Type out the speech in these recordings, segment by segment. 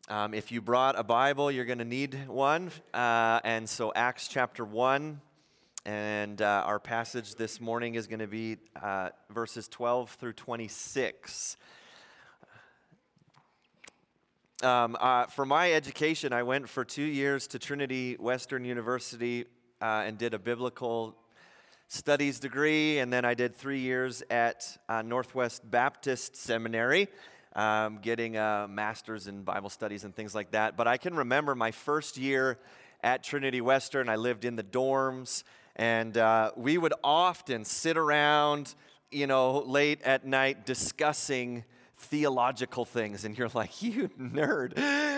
If you brought a Bible, you're going to need one. And so Acts chapter 1, and our passage this morning is going to be verses 12 through 26. For my education, I went for 2 years to Trinity Western University and did a biblical studies degree, and then I did 3 years at Northwest Baptist Seminary, getting a master's in Bible studies and things like that. But I can remember my first year at Trinity Western. I lived in the dorms, and we would often sit around, late at night discussing theological things, and you're like, you nerd.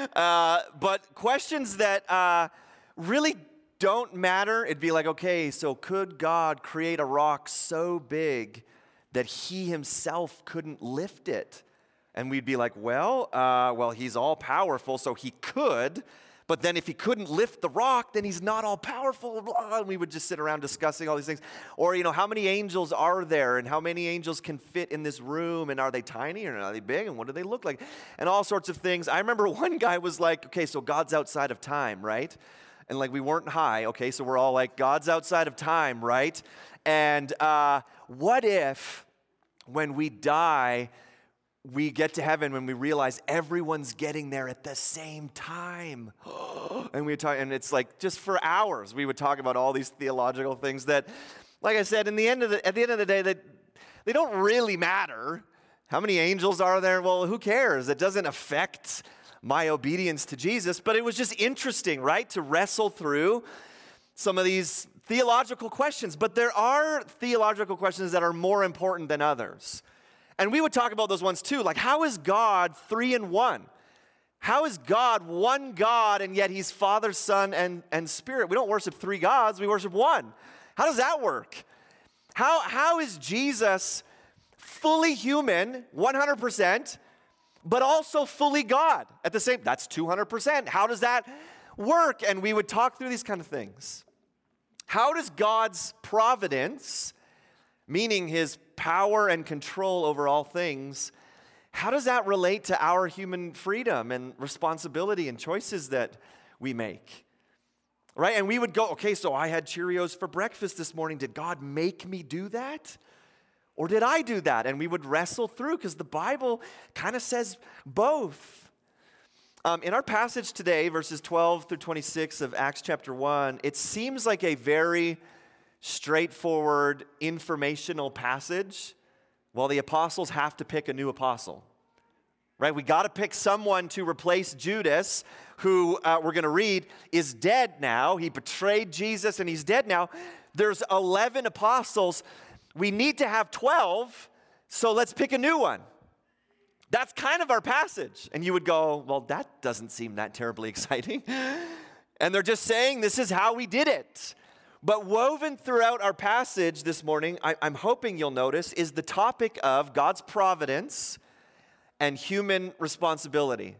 But questions that really don't matter. It'd be like, okay, so could God create a rock so big that he himself couldn't lift it? And we'd be like, well, he's all powerful, so he could. But then if he couldn't lift the rock, then he's not all powerful. And we would just sit around discussing all these things. Or, how many angels are there? And how many angels can fit in this room? And are they tiny or are they big? And what do they look like? And all sorts of things. I remember one guy was like, okay, so God's outside of time, right? And we weren't high. Okay, so we're all like, God's outside of time, right? And what if when we die, we get to heaven when we realize everyone's getting there at the same time? And we talk, and it's like just for hours we would talk about all these theological things that, like I said, at the end of the day, that they don't really matter. How many angels are there? Well, who cares? It doesn't affect my obedience to Jesus. But it was just interesting, right, to wrestle through some of these theological questions. But there are theological questions that are more important than others. And we would talk about those ones too, like how is God 3 in 1? How is God one God and yet he's Father, Son, and Spirit? We don't worship 3 gods, we worship one. How does that work? How is Jesus fully human, 100%, but also fully God at the same? That's 200%. How does that work? And we would talk through these kind of things. How does God's providence, meaning his power and control over all things, how does that relate to our human freedom and responsibility and choices that we make? Right? And we would go, okay, so I had Cheerios for breakfast this morning. Did God make me do that? Or did I do that? And we would wrestle through because the Bible kind of says both. In our passage today, verses 12 through 26 of Acts chapter 1, it seems like a very straightforward, informational passage. Well, the apostles have to pick a new apostle, right? We got to pick someone to replace Judas, who we're going to read is dead now. He betrayed Jesus and he's dead now. There's 11 apostles. We need to have 12, so let's pick a new one. That's kind of our passage. And you would go, well, that doesn't seem that terribly exciting. And they're just saying this is how we did it. But woven throughout our passage this morning, I'm hoping you'll notice, is the topic of God's providence and human responsibility.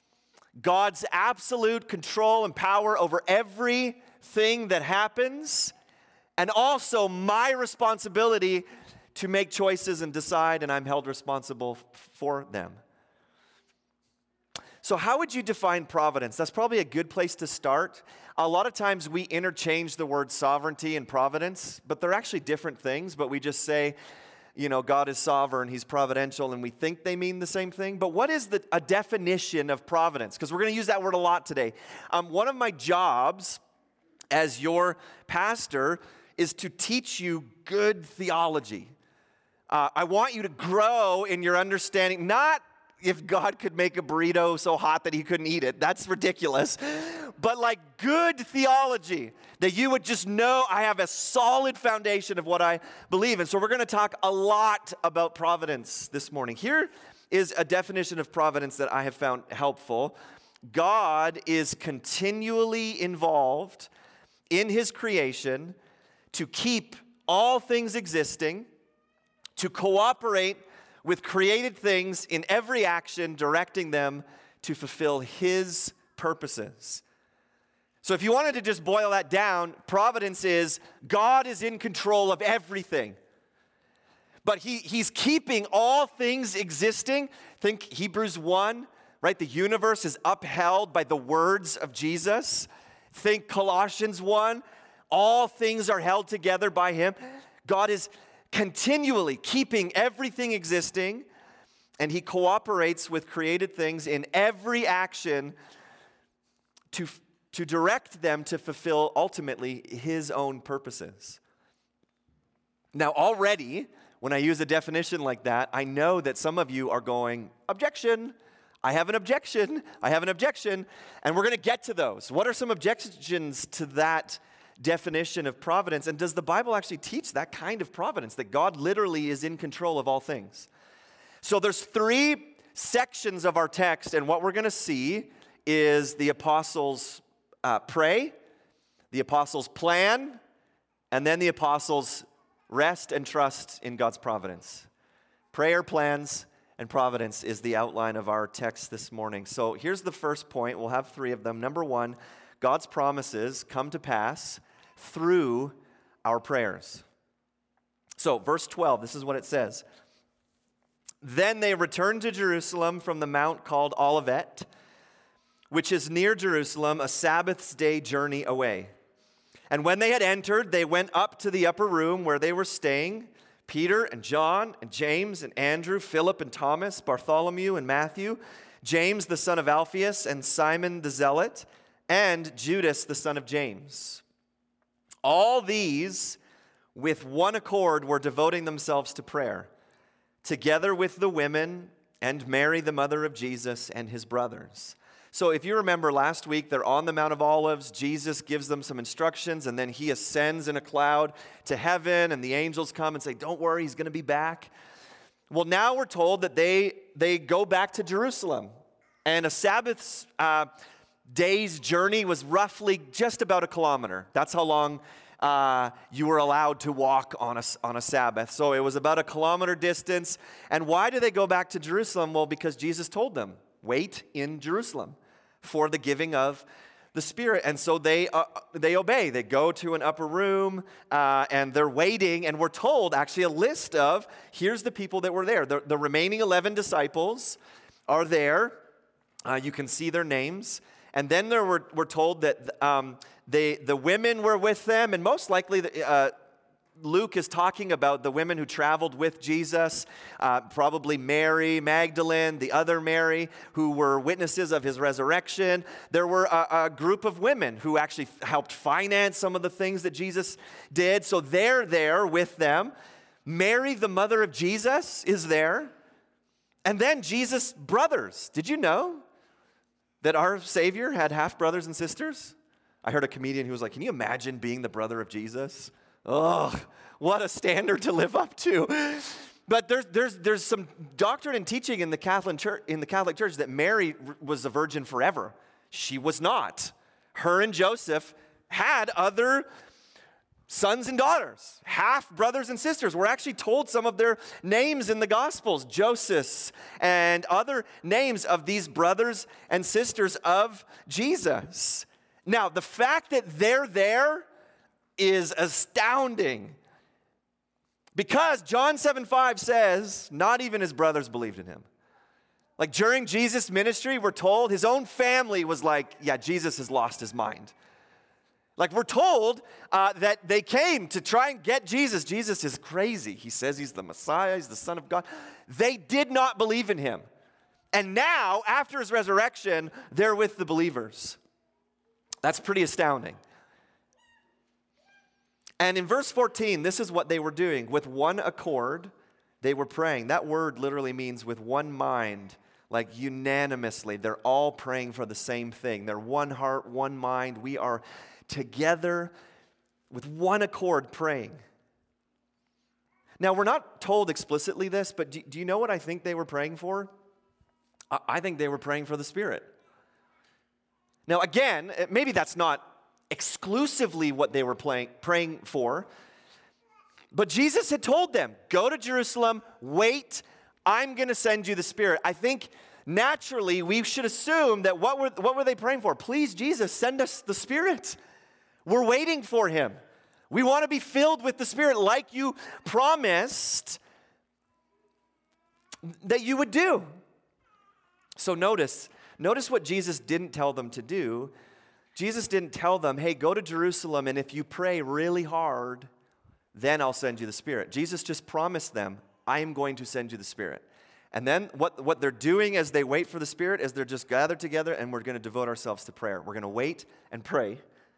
God's absolute control and power over everything that happens, and also my responsibility to make choices and decide, and I'm held responsible for them. So how would you define providence? That's probably a good place to start. A lot of times we interchange the word sovereignty and providence, but they're actually different things, but we just say, God is sovereign, he's providential, and we think they mean the same thing. But what is a definition of providence? Because we're going to use that word a lot today. One of my jobs as your pastor is to teach you good theology. I want you to grow in your understanding, not if God could make a burrito so hot that he couldn't eat it. That's ridiculous. But good theology, that you would just know I have a solid foundation of what I believe. And so we're going to talk a lot about providence this morning. Here is a definition of providence that I have found helpful. God is continually involved in his creation to keep all things existing, to cooperate with created things in every action, directing them to fulfill his purposes. So if you wanted to just boil that down, providence is God is in control of everything. But he's keeping all things existing. Think Hebrews 1, right? The universe is upheld by the words of Jesus. Think Colossians 1. All things are held together by him. God is continually keeping everything existing, and he cooperates with created things in every action to direct them to fulfill ultimately his own purposes. Now, already, when I use a definition like that, I know that some of you are going, objection, I have an objection, I have an objection, and we're going to get to those. What are some objections to that definition of providence? And does the Bible actually teach that kind of providence, that God literally is in control of all things? So there's 3 sections of our text, and what we're going to see is the apostles pray, the apostles plan, and then the apostles rest and trust in God's providence. Prayer, plans, and providence is the outline of our text this morning. So here's the first point. We'll have 3 of them. Number 1, God's promises come to pass through our prayers. So verse 12, this is what it says. Then they returned to Jerusalem from the mount called Olivet, which is near Jerusalem, a Sabbath's day journey away. And when they had entered, they went up to the upper room where they were staying, Peter and John and James and Andrew, Philip and Thomas, Bartholomew and Matthew, James the son of Alphaeus and Simon the Zealot, and Judas the son of James. All these, with one accord, were devoting themselves to prayer, together with the women and Mary, the mother of Jesus, and his brothers. So if you remember last week, they're on the Mount of Olives. Jesus gives them some instructions, and then he ascends in a cloud to heaven, and the angels come and say, don't worry, he's going to be back. Well, now we're told that they go back to Jerusalem, and a Sabbath day's journey was roughly just about 1 kilometer. That's how long you were allowed to walk on a Sabbath. So it was about 1 kilometer distance. And why do they go back to Jerusalem? Well, because Jesus told them, wait in Jerusalem for the giving of the Spirit. And so they obey. They go to an upper room, and they're waiting. And we're told, actually, a list of, here's the people that were there. The remaining 11 disciples are there. You can see their names. And then we're told that the women were with them, and most likely Luke is talking about the women who traveled with Jesus, probably Mary Magdalene, the other Mary, who were witnesses of his resurrection. There were a group of women who actually helped finance some of the things that Jesus did, so they're there with them. Mary, the mother of Jesus, is there. And then Jesus' brothers. Did you know that our Savior had half-brothers and sisters? I heard a comedian who was like, can you imagine being the brother of Jesus? Oh, what a standard to live up to. But there's some doctrine and teaching in the Catholic Church that Mary was a virgin forever. She was not. Her and Joseph had other sons and daughters, half brothers and sisters. We're actually told some of their names in the Gospels, Joseph and other names of these brothers and sisters of Jesus. Now, the fact that they're there is astounding, because John 7:5 says, not even his brothers believed in him. Like during Jesus' ministry, we're told his own family was like, yeah, Jesus has lost his mind. Like we're told that they came to try and get Jesus. Jesus is crazy. He says he's the Messiah, he's the Son of God. They did not believe in him. And now, after his resurrection, they're with the believers. That's pretty astounding. And in verse 14, this is what they were doing. With one accord, they were praying. That word literally means with one mind, like unanimously. They're all praying for the same thing. They're one heart, one mind. We are together with one accord praying. Now, we're not told explicitly this, but do you know what I think they were praying for? I think they were praying for the Spirit. Now, again, maybe that's not exclusively what they were praying for, but Jesus had told them, go to Jerusalem, wait, I'm going to send you the Spirit. I think naturally we should assume that what were they praying for? Please, Jesus, send us the Spirit. We're waiting for him. We want to be filled with the Spirit like you promised that you would do. So notice, Notice what Jesus didn't tell them to do. Jesus didn't tell them, hey, go to Jerusalem, and if you pray really hard, then I'll send you the Spirit. Jesus just promised them, I am going to send you the Spirit. And then what they're doing as they wait for the Spirit is they're just gathered together, and we're going to devote ourselves to prayer. We're going to wait and pray.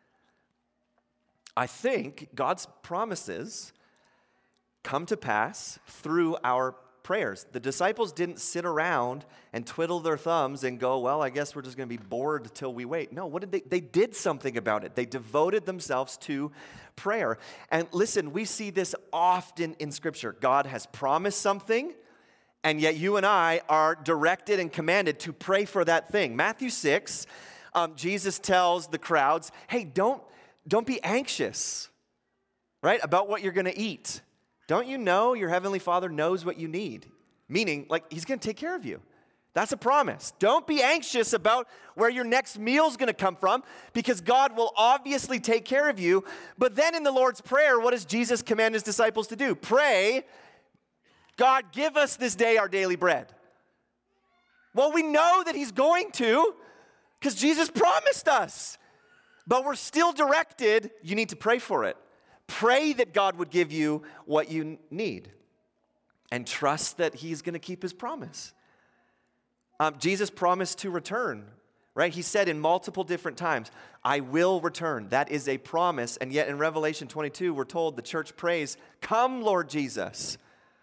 I think God's promises come to pass through our prayers. The disciples didn't sit around and twiddle their thumbs and go, well, I guess we're just going to be bored till we wait. No, what did they? They did something about it. They devoted themselves to prayer. And listen, we see this often in Scripture. God has promised something, and yet you and I are directed and commanded to pray for that thing. Matthew 6, Jesus tells the crowds, hey, don't be anxious, right, about what you're going to eat. Don't you know your Heavenly Father knows what you need? Meaning, like, He's going to take care of you. That's a promise. Don't be anxious about where your next meal is going to come from, because God will obviously take care of you. But then in the Lord's Prayer, what does Jesus command His disciples to do? Pray, God, give us this day our daily bread. Well, we know that He's going to, because Jesus promised us. But we're still directed, you need to pray for it. Pray that God would give you what you need. And trust that He's going to keep His promise. Jesus promised to return, right? He said in multiple different times, I will return. That is a promise. And yet in Revelation 22, we're told the church prays, come, Lord Jesus.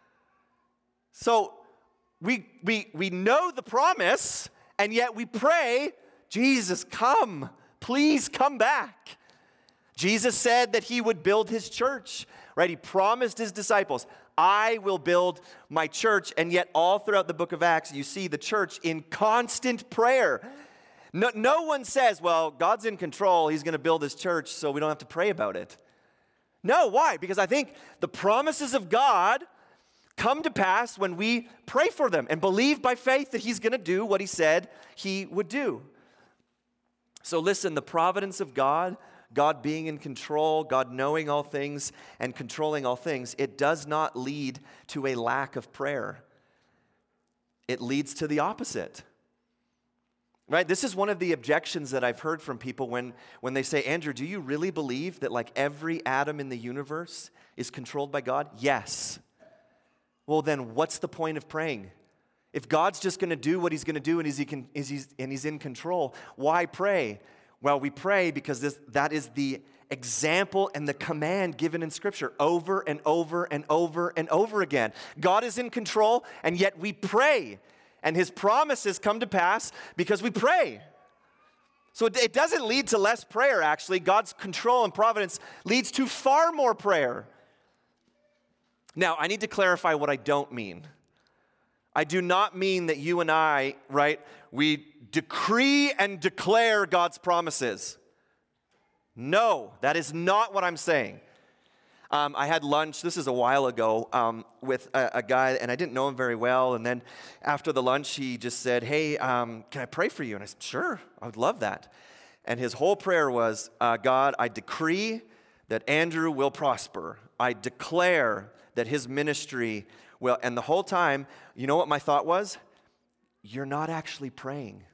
So we know the promise, and yet we pray, Jesus, come. Please come back. Jesus said that He would build His church, right? He promised His disciples, I will build my church. And yet all throughout the book of Acts, you see the church in constant prayer. No one says, well, God's in control. He's going to build His church, so we don't have to pray about it. No, why? Because I think the promises of God come to pass when we pray for them and believe by faith that He's going to do what He said He would do. So listen, the providence of God, God being in control, God knowing all things and controlling all things, it does not lead to a lack of prayer. It leads to the opposite. Right? This is one of the objections that I've heard from people when they say, Andrew, do you really believe that like every atom in the universe is controlled by God? Yes. Well, then what's the point of praying? If God's just going to do what He's going to do and He's in control, why pray? Well, we pray because that is the example and the command given in Scripture over and over and over and over again. God is in control, and yet we pray. And His promises come to pass because we pray. So it doesn't lead to less prayer, actually. God's control and providence leads to far more prayer. Now, I need to clarify what I don't mean. I do not mean that you and I, right, we decree and declare God's promises. No, that is not what I'm saying. I had lunch, this is a while ago, with a guy, and I didn't know him very well, and then after the lunch, he just said, hey, can I pray for you? And I said, sure, I would love that. And his whole prayer was, God, I decree that Andrew will prosper. I declare that his ministry will, and the whole time, you know what my thought was? You're not actually praying.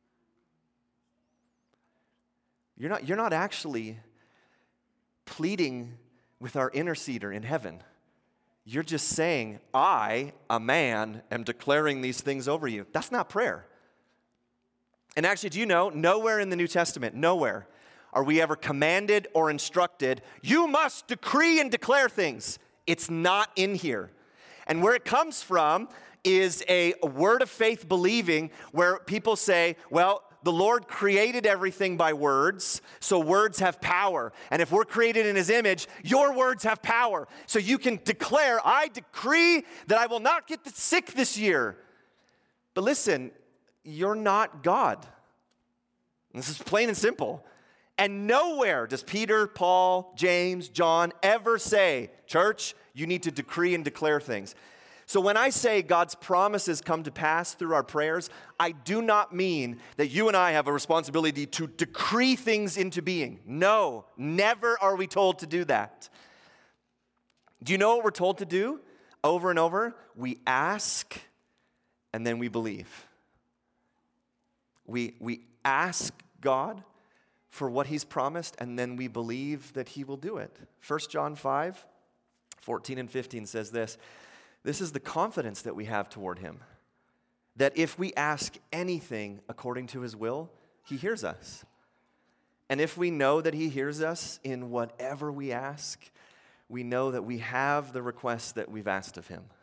You're not actually pleading with our interceder in heaven. You're just saying, I, a man, am declaring these things over you. That's not prayer. And actually, do you know, nowhere in the New Testament, nowhere are we ever commanded or instructed, you must decree and declare things. It's not in here. And where it comes from is a word of faith believing where people say, well, the Lord created everything by words, so words have power. And if we're created in His image, your words have power. So you can declare, I decree that I will not get sick this year. But listen, you're not God. This is plain and simple. And nowhere does Peter, Paul, James, John ever say, church, you need to decree and declare things. So when I say God's promises come to pass through our prayers, I do not mean that you and I have a responsibility to decree things into being. No, never are we told to do that. Do you know what we're told to do over and over? We ask and then we believe. We ask God for what he's promised, and then we believe that he will do it. 1 John 5, 14 and 15 says this. This is the confidence that we have toward him, that if we ask anything according to his will, he hears us. And if we know that he hears us in whatever we ask, we know that we have the request that we've asked of him.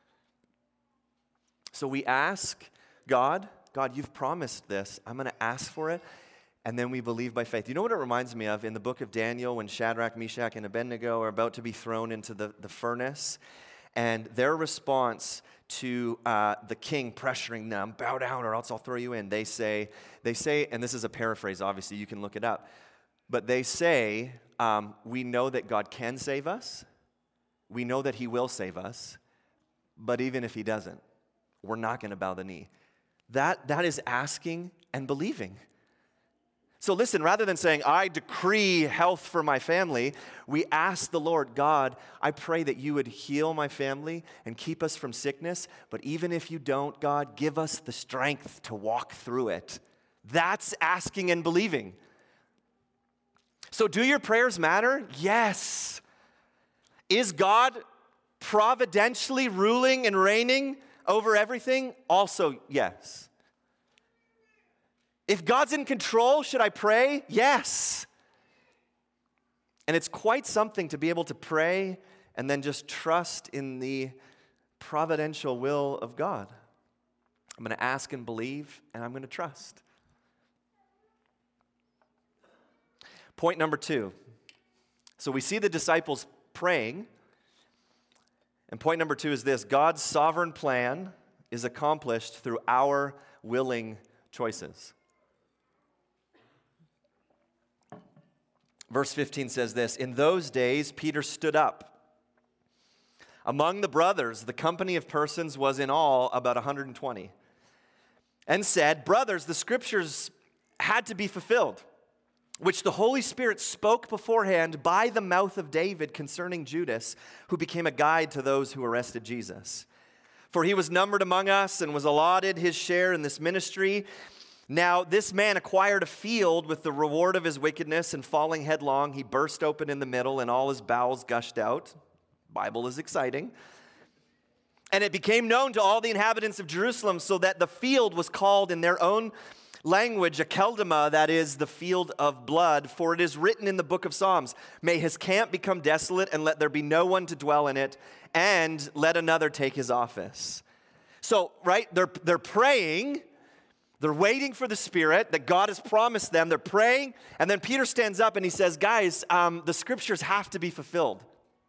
So we ask God, you've promised this. I'm going to ask for it. And then we believe by faith. You know what it reminds me of in the book of Daniel when Shadrach, Meshach, and Abednego are about to be thrown into the furnace? And their response to the king pressuring them, bow down or else I'll throw you in. They say, and this is a paraphrase, obviously, you can look it up. But they say, we know that God can save us. We know that he will save us. But even if he doesn't, we're not going to bow the knee. That is asking and believing. So listen, rather than saying, I decree health for my family, we ask the Lord, God, I pray that you would heal my family and keep us from sickness. But even if you don't, God, give us the strength to walk through it. That's asking and believing. So do your prayers matter? Yes. Is God providentially ruling and reigning over everything? Also, yes. If God's in control, should I pray? Yes. And it's quite something to be able to pray and then just trust in the providential will of God. I'm going to ask and believe, and I'm going to trust. Point number 2. So we see the disciples praying. And point number 2 is this: God's sovereign plan is accomplished through our willing choices. Verse 15 says this: In those days, Peter stood up. Among the brothers, the company of persons was in all about 120, and said, Brothers, the scriptures had to be fulfilled, which the Holy Spirit spoke beforehand by the mouth of David concerning Judas, who became a guide to those who arrested Jesus. For he was numbered among us and was allotted his share in this ministry. Now this man acquired a field with the reward of his wickedness, and falling headlong, he burst open in the middle, and all his bowels gushed out. Bible is exciting. And it became known to all the inhabitants of Jerusalem, so that the field was called in their own language Akeldama, that is, the field of blood. For it is written in the book of Psalms, May his camp become desolate, and let there be no one to dwell in it, and let another take his office. So, right, they're praying. They're waiting for the Spirit that God has promised them. They're praying, and then Peter stands up and he says, guys, the scriptures have to be fulfilled.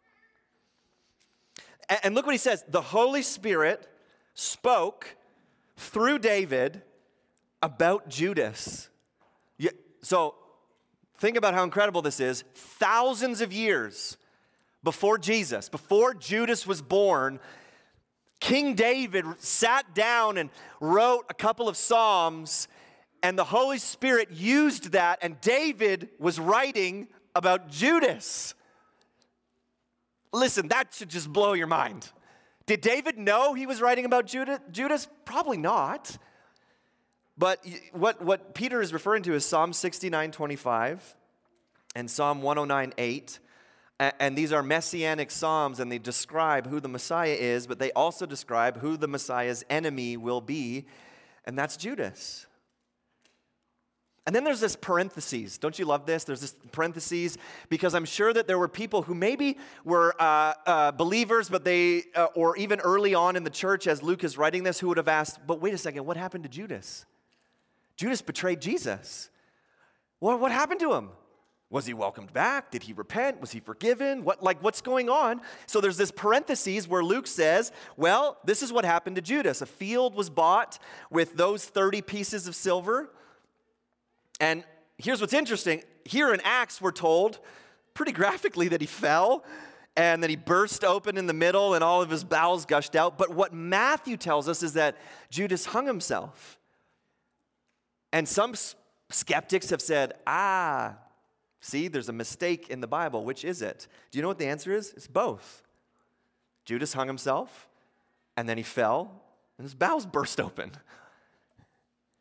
And look what he says. The Holy Spirit spoke through David about Judas. So think about how incredible this is. Thousands of years before Jesus, before Judas was born, King David sat down and wrote a couple of Psalms, and the Holy Spirit used that, and David was writing about Judas. Listen, that should just blow your mind. Did David know he was writing about Judas? Probably not. But what Peter is referring to is Psalm 69:25 and Psalm 109:8. And these are messianic psalms, and they describe who the Messiah is, but they also describe who the Messiah's enemy will be, and that's Judas. And then there's this parentheses. Don't you love this? There's this parentheses, because I'm sure that there were people who maybe were believers, but or even early on in the church as Luke is writing this, who would have asked, but wait a second, what happened to Judas? Judas betrayed Jesus. What happened to him? Was he welcomed back? Did he repent? Was he forgiven? What's going on? So there's this parentheses where Luke says, well, this is what happened to Judas. A field was bought with those 30 pieces of silver. And here's what's interesting. Here in Acts, we're told pretty graphically that he fell and that he burst open in the middle and all of his bowels gushed out. But what Matthew tells us is that Judas hung himself. And some skeptics have said, see, there's a mistake in the Bible. Which is it? Do you know what the answer is? It's both. Judas hung himself, and then he fell, and his bowels burst open.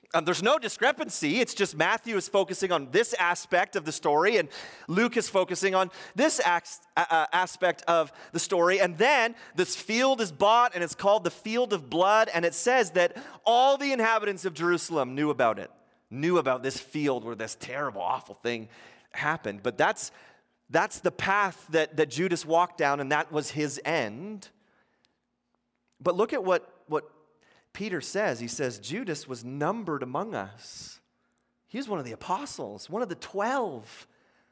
There's no discrepancy. It's just Matthew is focusing on this aspect of the story, and Luke is focusing on this aspect of the story. And then this field is bought, and it's called the Field of Blood. And it says that all the inhabitants of Jerusalem knew about it, knew about this field where this terrible, awful thing happened. But that's the path that Judas walked down, and that was his end. But look at what Peter says. He says, Judas was numbered among us. He was one of the apostles, one of the 12.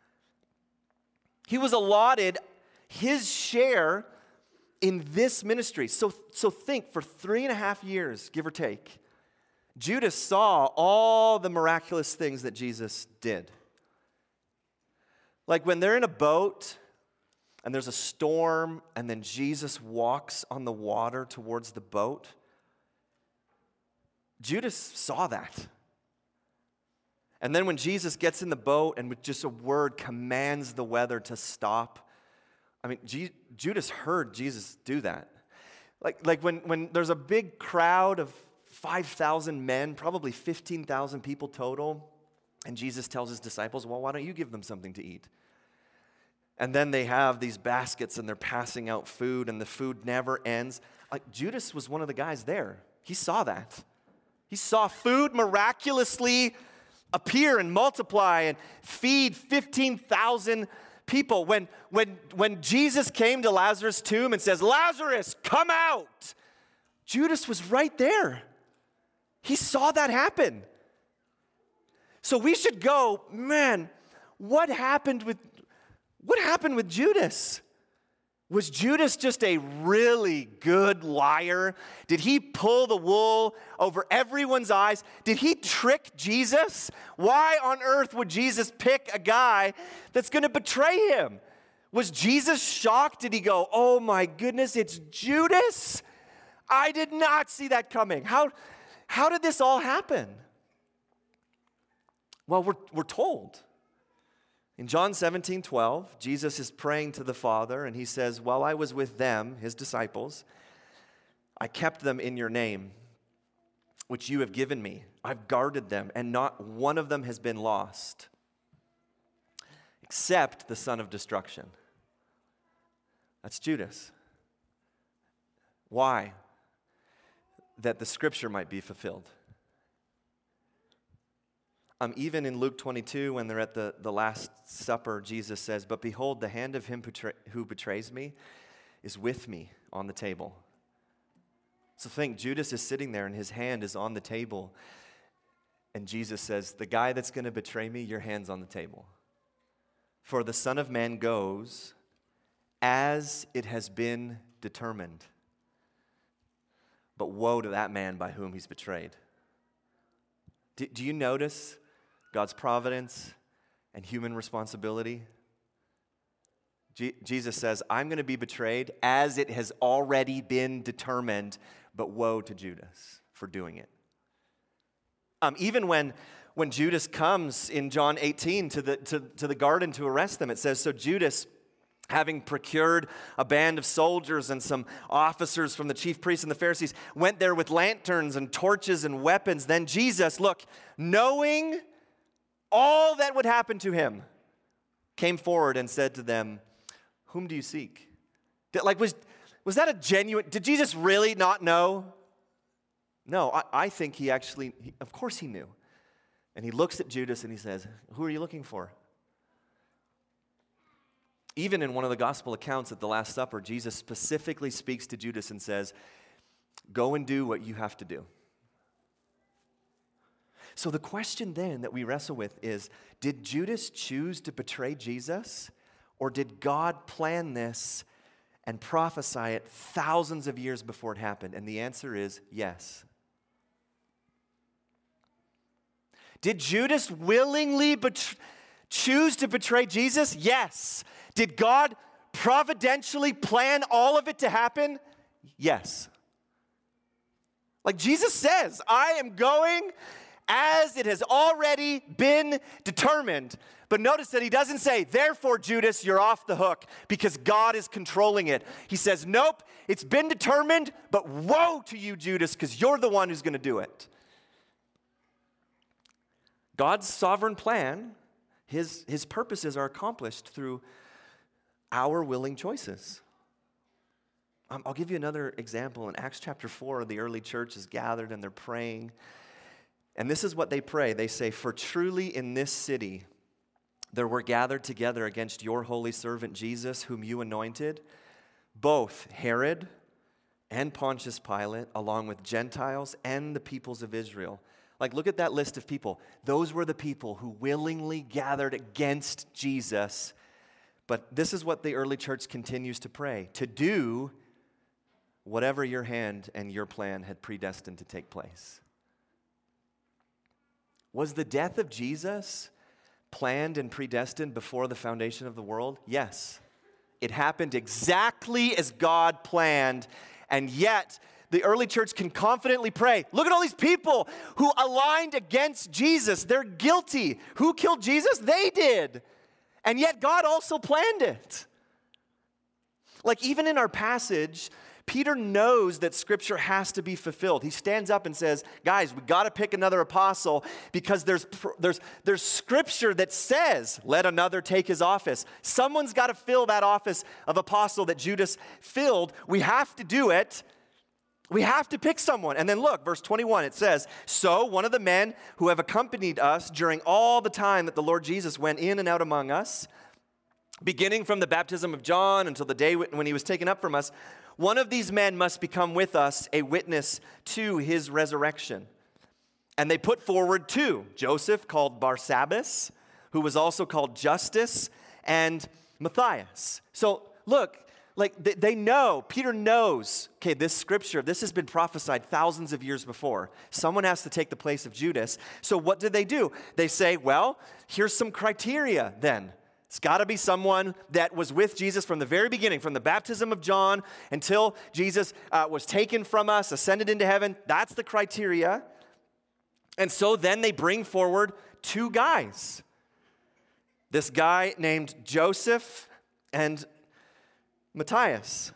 He was allotted his share in this ministry. So think, for 3.5 years, give or take, Judas saw all the miraculous things that Jesus did. Like when they're in a boat and there's a storm and then Jesus walks on the water towards the boat, Judas saw that. And then when Jesus gets in the boat and with just a word commands the weather to stop, I mean, Judas heard Jesus do that. Like when there's a big crowd of 5,000 men, probably 15,000 people total, and Jesus tells his disciples, well, why don't you give them something to eat? And then they have these baskets and they're passing out food and the food never ends. Like Judas was one of the guys there. He saw that. He saw food miraculously appear and multiply and feed 15,000 people. When Jesus came to Lazarus' tomb and says, Lazarus, come out, Judas was right there. He saw that happen. So we should go, man, what happened with Judas? Was Judas just a really good liar? Did he pull the wool over everyone's eyes? Did he trick Jesus? Why on earth would Jesus pick a guy that's going to betray him? Was Jesus shocked? Did he go, oh my goodness, it's Judas? I did not see that coming. How did this all happen? Well, we're told. In John 17:12, Jesus is praying to the Father, and he says, while I was with them, his disciples, I kept them in your name, which you have given me. I've guarded them, and not one of them has been lost, except the son of destruction. That's Judas. Why? That the scripture might be fulfilled. Even in Luke 22, when they're at the Last Supper, Jesus says, but behold, the hand of him who betrays me is with me on the table. So think, Judas is sitting there and his hand is on the table. And Jesus says, the guy that's going to betray me, your hand's on the table. For the Son of Man goes as it has been determined. But woe to that man by whom he's betrayed. Do you notice God's providence and human responsibility? Jesus says, I'm going to be betrayed as it has already been determined, but woe to Judas for doing it. Even when Judas comes in John 18 to the garden to arrest them, it says, so Judas, having procured a band of soldiers and some officers from the chief priests and the Pharisees, went there with lanterns and torches and weapons. Then Jesus, look, knowing all that would happen to him, came forward and said to them, whom do you seek? Was that a genuine, did Jesus really not know? No, I think he of course he knew. And he looks at Judas and he says, who are you looking for? Even in one of the gospel accounts at the Last Supper, Jesus specifically speaks to Judas and says, go and do what you have to do. So the question then that we wrestle with is, did Judas choose to betray Jesus? Or did God plan this and prophesy it thousands of years before it happened? And the answer is yes. Did Judas willingly choose to betray Jesus? Yes. Did God providentially plan all of it to happen? Yes. Like Jesus says, I am going as it has already been determined. But notice that he doesn't say, therefore, Judas, you're off the hook because God is controlling it. He says, nope, it's been determined, but woe to you, Judas, because you're the one who's going to do it. God's sovereign plan, his purposes are accomplished through our willing choices. I'll give you another example. In Acts chapter 4, the early church is gathered and they're praying. And this is what they pray. They say, "For truly in this city there were gathered together against your holy servant Jesus, whom you anointed, both Herod and Pontius Pilate, along with Gentiles and the peoples of Israel." Like, look at that list of people. Those were the people who willingly gathered against Jesus. But this is what the early church continues to pray: to do whatever your hand and your plan had predestined to take place. Was the death of Jesus planned and predestined before the foundation of the world? Yes. It happened exactly as God planned, and yet the early church can confidently pray, look at all these people who aligned against Jesus. They're guilty. Who killed Jesus? They did. And yet God also planned it. Like, even in our passage, Peter knows that Scripture has to be fulfilled. He stands up and says, guys, we got to pick another apostle because there's Scripture that says, let another take his office. Someone's got to fill that office of apostle that Judas filled. We have to do it. We have to pick someone. And then look, verse 21, it says, "So one of the men who have accompanied us during all the time that the Lord Jesus went in and out among us, beginning from the baptism of John until the day when he was taken up from us, one of these men must become with us a witness to his resurrection." And they put forward two: Joseph, called Barsabbas, who was also called Justus, and Matthias. So look, like they know, Peter knows, okay, this Scripture, this has been prophesied thousands of years before. Someone has to take the place of Judas. So what did they do? They say, well, here's some criteria then. It's got to be someone that was with Jesus from the very beginning, from the baptism of John until Jesus was taken from us, ascended into heaven. That's the criteria. And so then they bring forward two guys. This guy named Joseph and Matthias.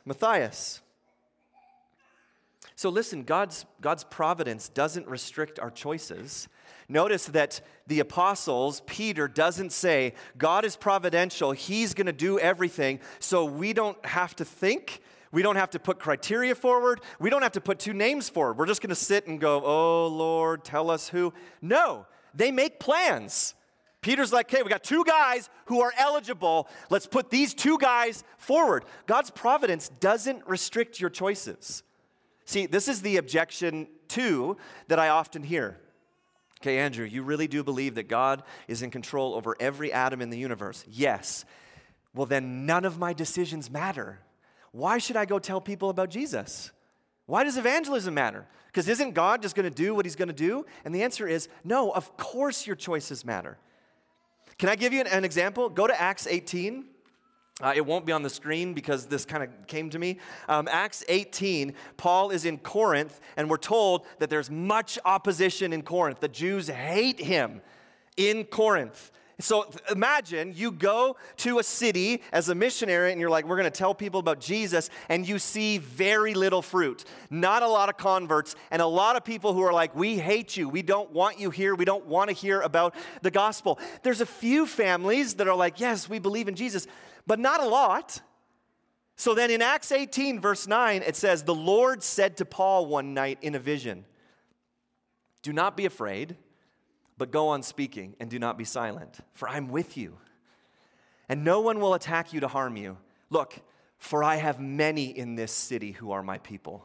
So listen, God's providence doesn't restrict our choices. Notice that the apostles, Peter doesn't say, God is providential, he's going to do everything, so we don't have to think, we don't have to put criteria forward, we don't have to put two names forward. We're just going to sit and go, oh, Lord, tell us who. No, they make plans. Peter's like, okay, we got two guys who are eligible. Let's put these two guys forward. God's providence doesn't restrict your choices. See, this is the objection, too, that I often hear. Okay, Andrew, you really do believe that God is in control over every atom in the universe? Yes. Well, then none of my decisions matter. Why should I go tell people about Jesus? Why does evangelism matter? Because isn't God just going to do what he's going to do? And the answer is, no, of course your choices matter. Can I give you an example? Go to Acts 18. It won't be on the screen because this kind of came to me. Acts 18, Paul is in Corinth, and we're told that there's much opposition in Corinth. The Jews hate him in Corinth. So imagine you go to a city as a missionary and you're like, we're going to tell people about Jesus, and you see very little fruit, not a lot of converts, and a lot of people who are like, we hate you, we don't want you here, we don't want to hear about the gospel. There's a few families that are like, yes, we believe in Jesus, but not a lot. So then in Acts 18, verse 9, it says, the Lord said to Paul one night in a vision, do not be afraid, but go on speaking and do not be silent, for I'm with you. And no one will attack you to harm you. Look, for I have many in this city who are my people.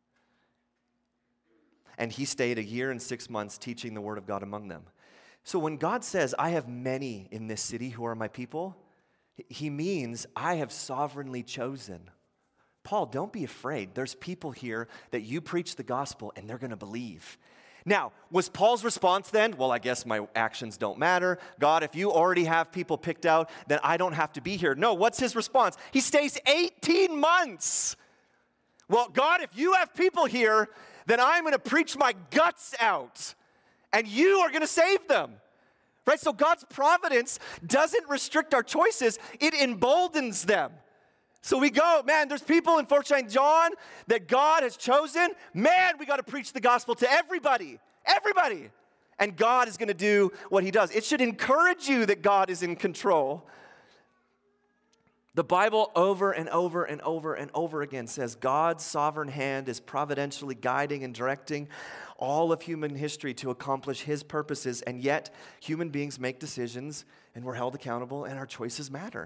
And he stayed 1 year and 6 months teaching the word of God among them. So when God says, I have many in this city who are my people, he means I have sovereignly chosen. Paul, don't be afraid. There's people here that you preach the gospel and they're going to believe. Now, was Paul's response then, well, I guess my actions don't matter. God, if you already have people picked out, then I don't have to be here. No, what's his response? He stays 18 months. Well, God, if you have people here, then I'm going to preach my guts out, and you are going to save them. Right? So God's providence doesn't restrict our choices. It emboldens them. So we go, man, there's people in Fort St. John that God has chosen. Man, we got to preach the gospel to everybody. Everybody. And God is going to do what he does. It should encourage you that God is in control. The Bible over and over and over and over again says God's sovereign hand is providentially guiding and directing all of human history to accomplish his purposes, and yet human beings make decisions and we're held accountable and our choices matter.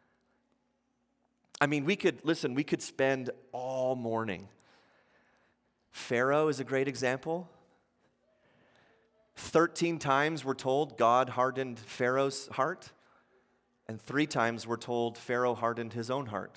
I mean, we could spend all morning. Pharaoh is a great example. 13 times we're told God hardened Pharaoh's heart. And 3 times we're told Pharaoh hardened his own heart.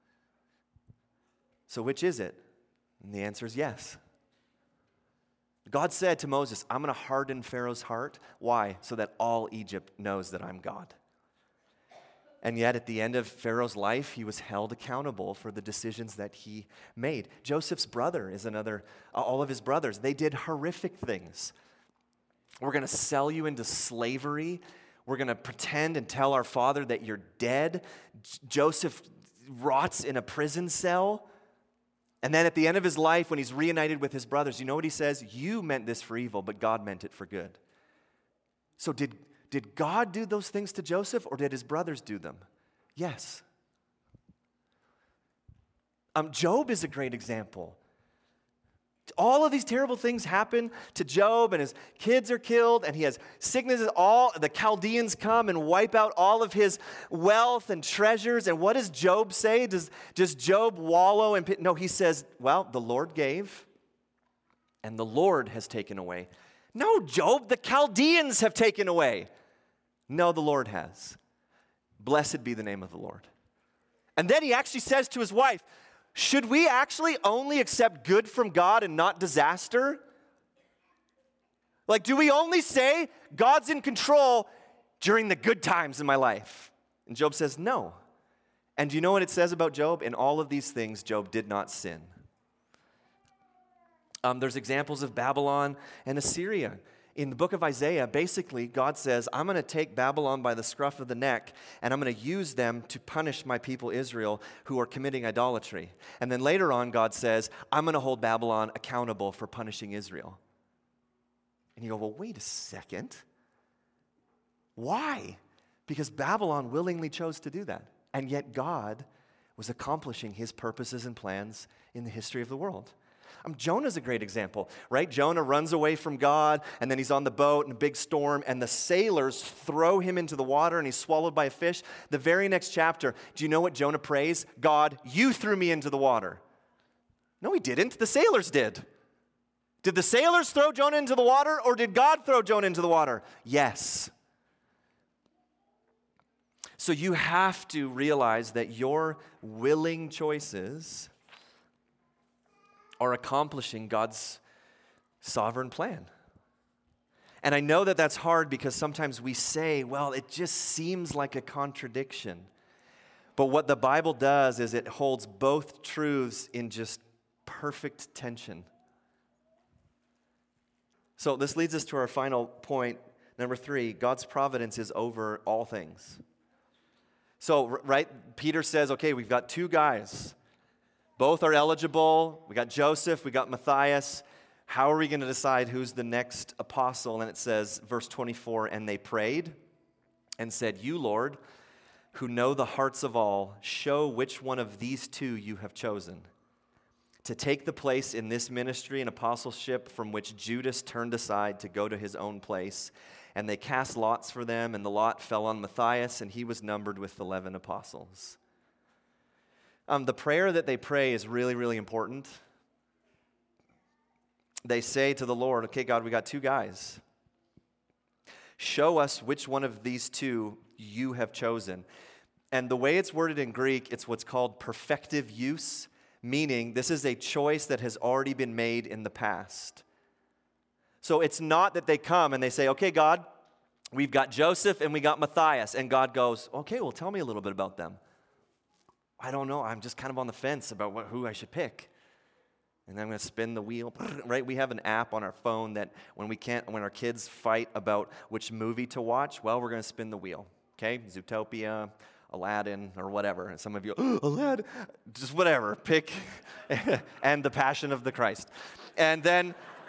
So which is it? And the answer is yes. God said to Moses, I'm going to harden Pharaoh's heart. Why? So that all Egypt knows that I'm God. And yet at the end of Pharaoh's life, he was held accountable for the decisions that he made. Joseph's brother is another, all of his brothers, they did horrific things. We're going to sell you into slavery. We're going to pretend and tell our father that you're dead. Joseph rots in a prison cell. And then at the end of his life, when he's reunited with his brothers, you know what he says? You meant this for evil, but God meant it for good. So did God do those things to Joseph, or did his brothers do them? Yes. Job is a great example. All of these terrible things happen to Job, and his kids are killed, and he has sicknesses. All the Chaldeans come and wipe out all of his wealth and treasures. And what does Job say? Does Job wallow in pit? No, he says, well, the Lord gave, and the Lord has taken away. No, Job, the Chaldeans have taken away. No, the Lord has. Blessed be the name of the Lord. And then he actually says to his wife, should we actually only accept good from God and not disaster? Like, do we only say God's in control during the good times in my life? And Job says no. And do you know what it says about Job? In all of these things, Job did not sin. There's examples of Babylon and Assyria. In the book of Isaiah, basically, God says, I'm going to take Babylon by the scruff of the neck, and I'm going to use them to punish my people Israel who are committing idolatry. And then later on, God says, I'm going to hold Babylon accountable for punishing Israel. And you go, well, wait a second. Why? Because Babylon willingly chose to do that. And yet God was accomplishing his purposes and plans in the history of the world. Jonah's a great example, right? Jonah runs away from God, and then he's on the boat in a big storm, and the sailors throw him into the water, and he's swallowed by a fish. The very next chapter, do you know what Jonah prays? God, you threw me into the water. No, he didn't. The sailors did. Did the sailors throw Jonah into the water, or did God throw Jonah into the water? Yes. So you have to realize that your willing choices are accomplishing God's sovereign plan. And I know that that's hard because sometimes we say, well, it just seems like a contradiction. But what the Bible does is it holds both truths in just perfect tension. So this leads us to our final point, number 3, God's providence is over all things. So, right, Peter says, okay, we've got 2 guys. Both are eligible. We got Joseph, we got Matthias. How are we going to decide who's the next apostle? And it says, verse 24, and they prayed and said, you, Lord, who know the hearts of all, show which one of these 2 you have chosen to take the place in this ministry and apostleship from which Judas turned aside to go to his own place. And they cast lots for them, and the lot fell on Matthias, and he was numbered with 11 apostles. The prayer that they pray is really, really important. They say to the Lord, okay, God, we got 2 guys. Show us which one of these 2 you have chosen. And the way it's worded in Greek, it's what's called perfective use, meaning this is a choice that has already been made in the past. So it's not that they come and they say, okay, God, we've got Joseph and we got Matthias. And God goes, okay, well, tell me a little bit about them. I don't know. I'm just kind of on the fence about who I should pick. And then I'm going to spin the wheel, right? We have an app on our phone that when our kids fight about which movie to watch, well, we're going to spin the wheel, okay? Zootopia, Aladdin, or whatever. And some of you, Aladdin, just whatever, pick, and The Passion of the Christ. And then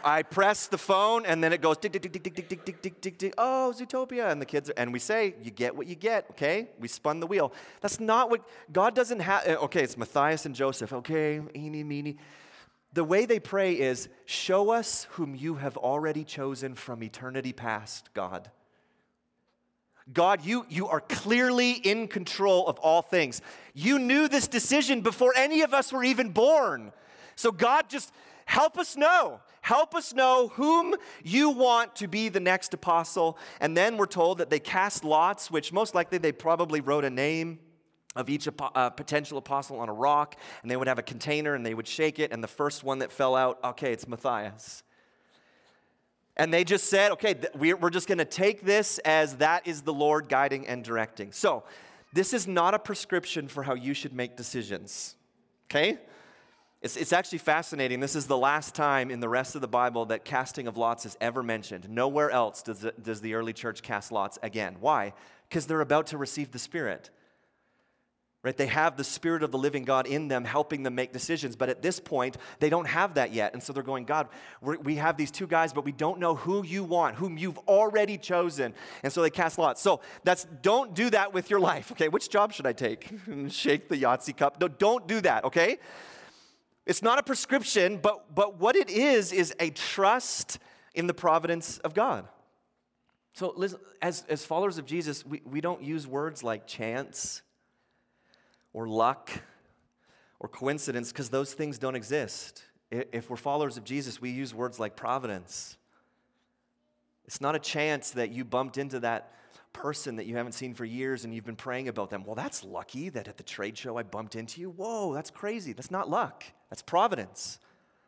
I press the phone, and then it goes tick, tick, tick, tick, tick, tick, tick, tick, tick, tick, tick. Oh, Zootopia. And the kids, and we say, you get what you get, okay? We spun the wheel. That's not what, God doesn't have, okay, it's Matthias and Joseph. Okay, eeny, meeny. The way they pray is, show us whom you have already chosen from eternity past, God. God, you are clearly in control of all things. You knew this decision before any of us were even born. So God, just help us know. Help us know whom you want to be the next apostle. And then we're told that they cast lots, which most likely they probably wrote a name of each potential apostle on a rock, and they would have a container, and they would shake it, and the first one that fell out, okay, it's Matthias. And they just said, okay, we're just going to take this as that is the Lord guiding and directing. So this is not a prescription for how you should make decisions, okay? It's actually fascinating. This is the last time in the rest of the Bible that casting of lots is ever mentioned. Nowhere else does the early church cast lots again. Why? Because they're about to receive the Spirit. Right? They have the Spirit of the living God in them, helping them make decisions. But at this point, they don't have that yet. And so they're going, God, we have these two guys, but we don't know who you want, whom you've already chosen. And so they cast lots. So don't do that with your life. Okay, which job should I take? Shake the Yahtzee cup. No, don't do that, okay? It's not a prescription, but what it is a trust in the providence of God. So listen, as followers of Jesus, we don't use words like chance or luck, or coincidence, because those things don't exist. If we're followers of Jesus, we use words like providence. It's not a chance that you bumped into that person that you haven't seen for years and you've been praying about them. Well, that's lucky that at the trade show I bumped into you. Whoa, that's crazy. That's not luck. That's providence.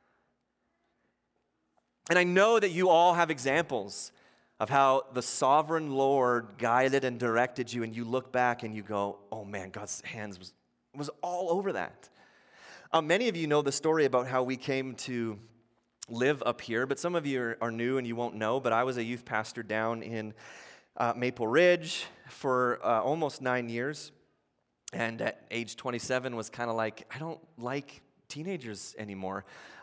And I know that you all have examples of how the sovereign Lord guided and directed you, and you look back and you go, oh man, God's hands was all over that. Many of you know the story about how we came to live up here, but some of you are new and you won't know, but I was a youth pastor down in Maple Ridge for almost 9 years, and at age 27 was kind of like, I don't like teenagers anymore.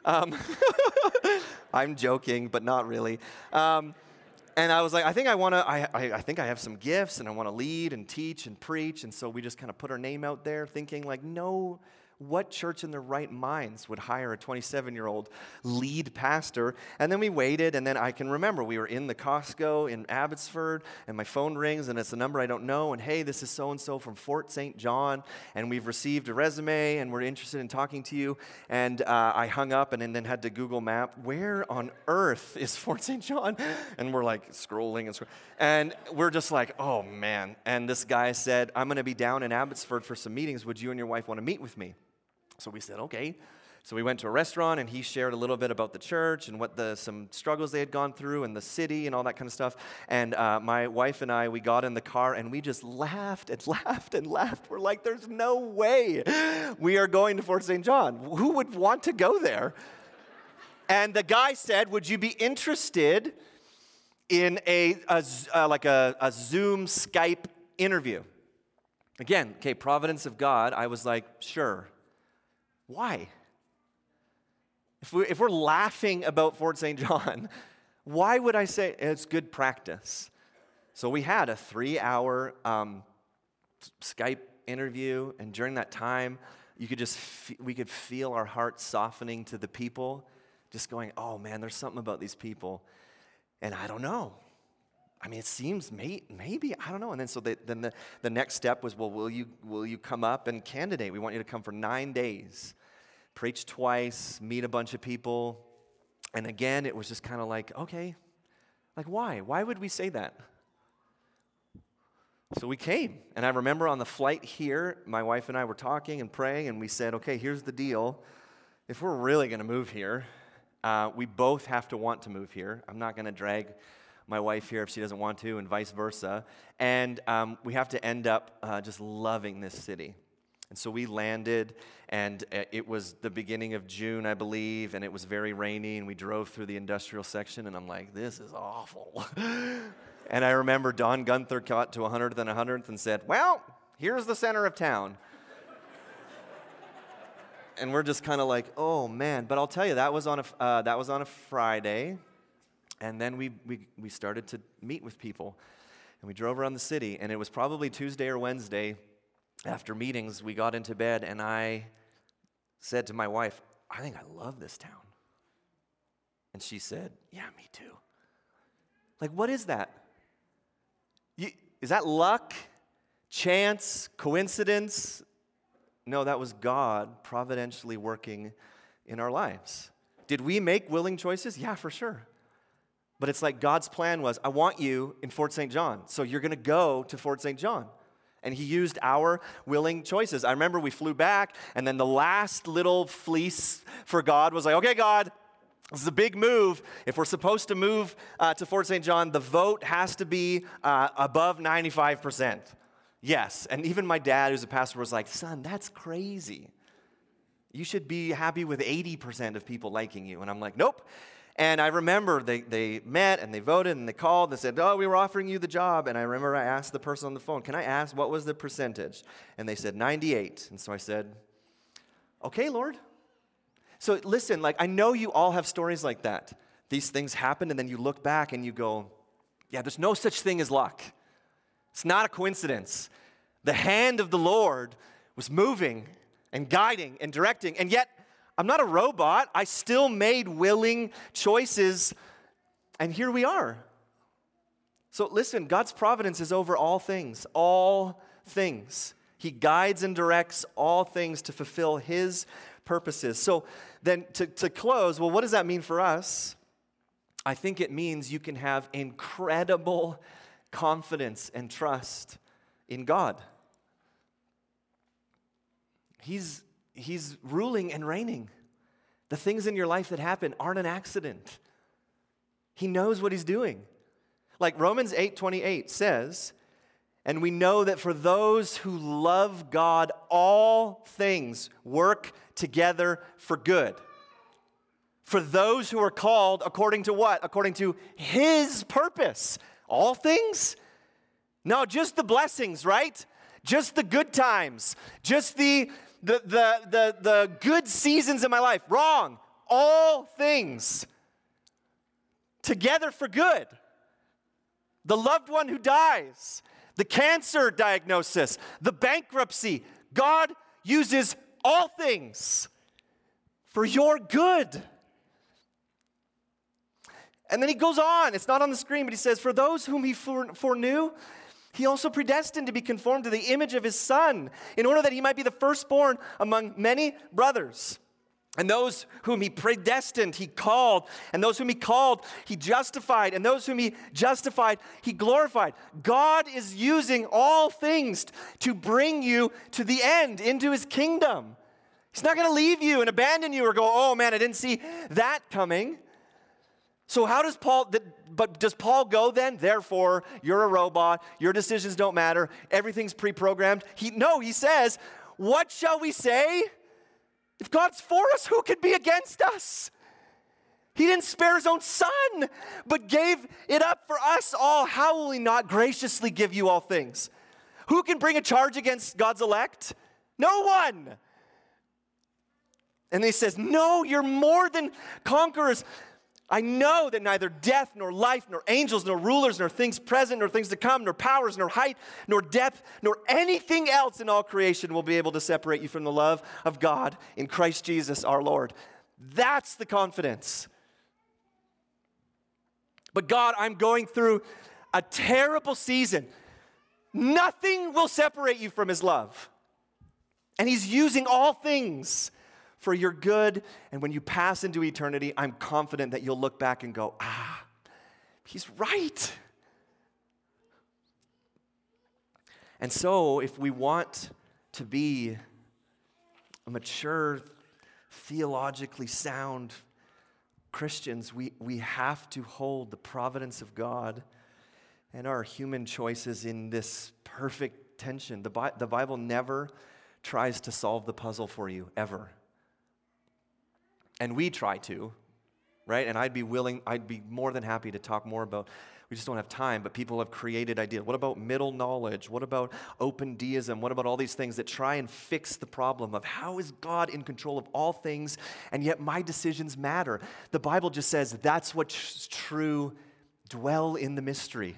I'm joking, but not really. And I was like, I think I have some gifts, and I want to lead and teach and preach. And so we just kind of put our name out there, thinking like, no, what church in their right minds would hire a 27-year-old lead pastor? And then we waited, and then I can remember we were in the Costco in Abbotsford, and my phone rings, and it's a number I don't know, and hey, this is so-and-so from Fort St. John, and we've received a resume, and we're interested in talking to you. And I hung up and then had to Google Map, where on earth is Fort St. John? And we're like scrolling, and we're just like, oh man. And this guy said, I'm going to be down in Abbotsford for some meetings. Would you and your wife want to meet with me? So we said, okay. So we went to a restaurant, and he shared a little bit about the church and what some struggles they had gone through and the city and all that kind of stuff. And my wife and I, we got in the car, and we just laughed and laughed and laughed. We're like, there's no way we are going to Fort St. John. Who would want to go there? And the guy said, would you be interested in a Zoom Skype interview? Again, okay, providence of God. I was like, sure. Why? If we're laughing about Fort St. John, why would I say it's good practice? So we had a 3-hour Skype interview, and during that time, we could feel our hearts softening to the people, just going, oh man, there's something about these people, and I don't know. I mean, it seems maybe, I don't know. And then so then the next step was, well, will you come up and candidate? We want you to come for 9 days, preach twice, meet a bunch of people. And again, it was just kind of like, okay, like why? Why would we say that? So we came. And I remember on the flight here, my wife and I were talking and praying, and we said, okay, here's the deal. If we're really going to move here, we both have to want to move here. I'm not going to drag my wife here if she doesn't want to, and vice versa. And we have to end up just loving this city. And so we landed, and it was the beginning of June, I believe, and it was very rainy, and we drove through the industrial section, and I'm like, this is awful. And I remember Don Gunther got to 100th and 100th and said, well, here's the center of town. And we're just kind of like, oh man. But I'll tell you, that was on a Friday, and then we started to meet with people, and we drove around the city, and it was probably Tuesday or Wednesday. After meetings, we got into bed, and I said to my wife, I think I love this town. And she said, yeah, me too. Like, what is that? Is that luck, chance, coincidence? No, that was God providentially working in our lives. Did we make willing choices? Yeah, for sure. But it's like God's plan was, I want you in Fort St. John, so you're going to go to Fort St. John. And he used our willing choices. I remember we flew back, and then the last little fleece for God was like, okay, God, this is a big move. If we're supposed to move to Fort St. John, the vote has to be above 95%. Yes. And even my dad, who's a pastor, was like, son, that's crazy. You should be happy with 80% of people liking you. And I'm like, nope. And I remember they met and they voted and they called and said, oh, we were offering you the job. And I remember I asked the person on the phone, can I ask what was the percentage? And they said 98. And so I said, okay, Lord. So listen, like I know you all have stories like that. These things happen and then you look back and you go, yeah, there's no such thing as luck. It's not a coincidence. The hand of the Lord was moving and guiding and directing, and yet I'm not a robot. I still made willing choices, and here we are. So listen, God's providence is over all things, all things. He guides and directs all things to fulfill His purposes. So then to close, well, what does that mean for us? I think it means you can have incredible confidence and trust in God. He's ruling and reigning. The things in your life that happen aren't an accident. He knows what He's doing. Like Romans 8:28 says, and we know that for those who love God, all things work together for good. For those who are called according to what? According to His purpose. All things? No, just the blessings, right? Just the good times. Just the good seasons in my life. Wrong. All things together for good. The loved one who dies, the cancer diagnosis, the bankruptcy. God uses all things for your good. And then he goes on. It's not on the screen, but he says, for those whom He foreknew, He also predestined to be conformed to the image of His Son, in order that He might be the firstborn among many brothers. And those whom He predestined, He called. And those whom He called, He justified. And those whom He justified, He glorified. God is using all things to bring you to the end, into His kingdom. He's not going to leave you and abandon you or go, oh man, I didn't see that coming. So how does does Paul go then? Therefore, you're a robot. Your decisions don't matter. Everything's pre-programmed. He says, what shall we say? If God's for us, who could be against us? He didn't spare His own Son, but gave it up for us all. How will He not graciously give you all things? Who can bring a charge against God's elect? No one. And he says, no, you're more than conquerors. I know that neither death, nor life, nor angels, nor rulers, nor things present, nor things to come, nor powers, nor height, nor depth, nor anything else in all creation will be able to separate you from the love of God in Christ Jesus our Lord. That's the confidence. But God, I'm going through a terrible season. Nothing will separate you from His love. And He's using all things for your good, and when you pass into eternity, I'm confident that you'll look back and go, He's right. And so, if we want to be a mature, theologically sound Christians, we have to hold the providence of God and our human choices in this perfect tension. The Bible never tries to solve the puzzle for you, ever. And we try to, right? And I'd be more than happy to talk more about We just don't have time, but people have created ideas. What about middle knowledge? What about open deism? What about all these things that try and fix the problem of how is God in control of all things, and yet my decisions matter? The Bible just says that's what's true. Dwell in the mystery.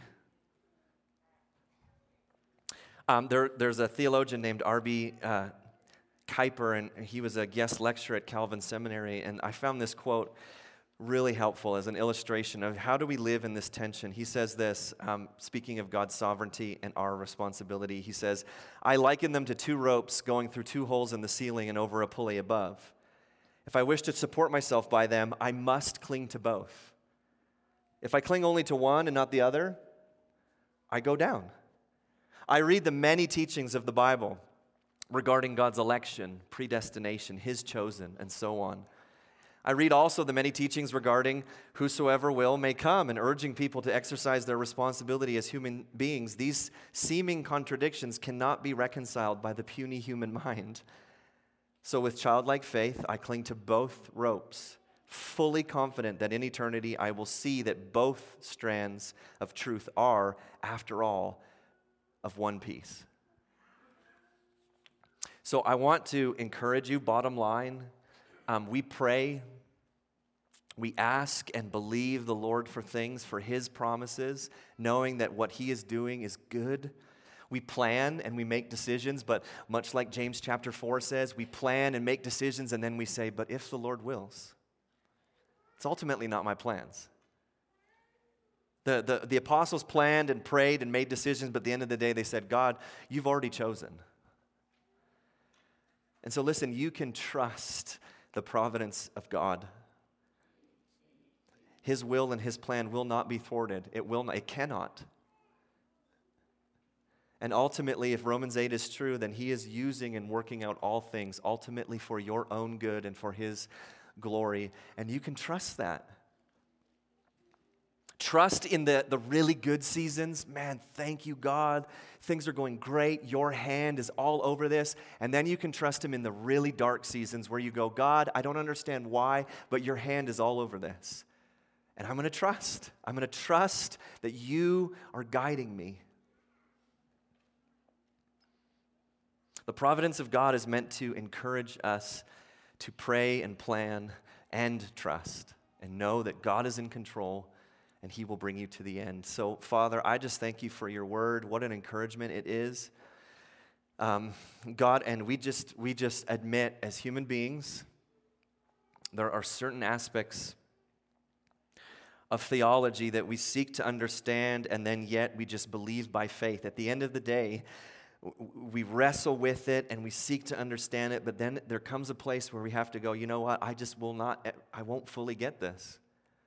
There's a theologian named R.B. Kuyper, and he was a guest lecturer at Calvin Seminary, and I found this quote really helpful as an illustration of how do we live in this tension. He says this, speaking of God's sovereignty and our responsibility. He says, I liken them to two ropes going through two holes in the ceiling and over a pulley above. If I wish to support myself by them, I must cling to both. If I cling only to one and not the other, I go down. I read the many teachings of the Bible regarding God's election, predestination, His chosen, and so on. I read also the many teachings regarding whosoever will may come and urging people to exercise their responsibility as human beings. These seeming contradictions cannot be reconciled by the puny human mind. So with childlike faith, I cling to both ropes, fully confident that in eternity I will see that both strands of truth are, after all, of one piece. So I want to encourage you, bottom line, we pray, we ask and believe the Lord for things, for His promises, knowing that what He is doing is good. We plan and we make decisions, but much like James chapter 4 says, we plan and make decisions and then we say, but if the Lord wills. It's ultimately not my plans. The apostles planned and prayed and made decisions, but at the end of the day they said, God, you've already chosen. And so listen, you can trust the providence of God. His will and His plan will not be thwarted. It cannot. And ultimately, if Romans 8 is true, then He is using and working out all things ultimately for your own good and for His glory. And you can trust that. Trust in the really good seasons. Man, thank you, God. Things are going great. Your hand is all over this. And then you can trust Him in the really dark seasons where you go, God, I don't understand why, but your hand is all over this. And I'm going to trust. I'm going to trust that you are guiding me. The providence of God is meant to encourage us to pray and plan and trust and know that God is in control and He will bring you to the end. So, Father, I just thank you for your word. What an encouragement it is. God, and we just admit as human beings, there are certain aspects of theology that we seek to understand and then yet we just believe by faith. At the end of the day, we wrestle with it and we seek to understand it, but then there comes a place where we have to go, you know what, I won't fully get this.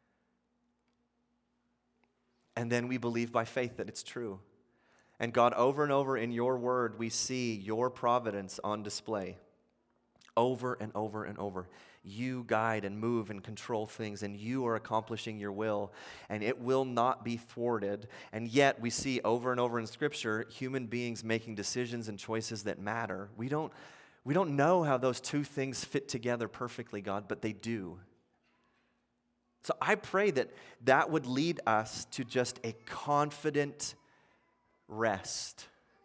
And then we believe by faith that it's true. And God, over and over in your word, we see your providence on display. Over and over and over. You guide and move and control things, and you are accomplishing your will, and it will not be thwarted. And yet we see over and over in Scripture human beings making decisions and choices that matter. We don't know how those two things fit together perfectly, God, but they do. So I pray that would lead us to just a confident rest.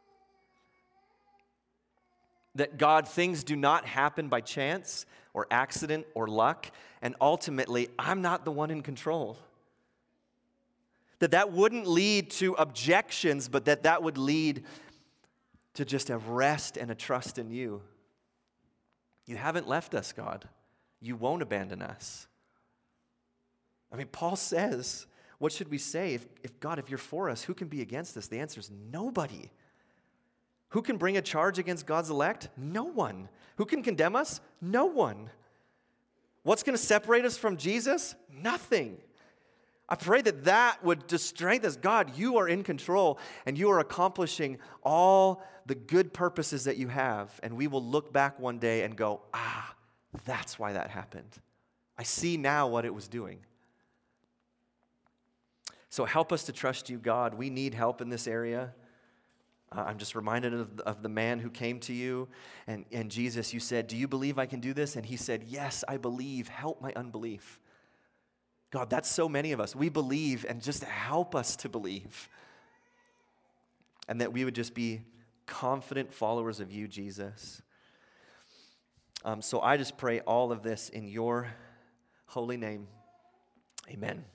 That God, things do not happen by chance or accident or luck, and ultimately, I'm not the one in control. That wouldn't lead to objections, but that would lead to just a rest and a trust in you. You haven't left us, God. You won't abandon us. I mean, Paul says, what should we say? If God, if you're for us, who can be against us? The answer is nobody. Who can bring a charge against God's elect? No one. Who can condemn us? No one. What's going to separate us from Jesus? Nothing. I pray that would just strengthen us. God, you are in control, and you are accomplishing all the good purposes that you have, and we will look back one day and go, that's why that happened. I see now what it was doing. So help us to trust you, God. We need help in this area. I'm just reminded of the man who came to you, and Jesus, you said, do you believe I can do this? And he said, yes, I believe. Help my unbelief. God, that's so many of us. We believe, and just help us to believe. And that we would just be confident followers of you, Jesus. So I just pray all of this in your holy name. Amen.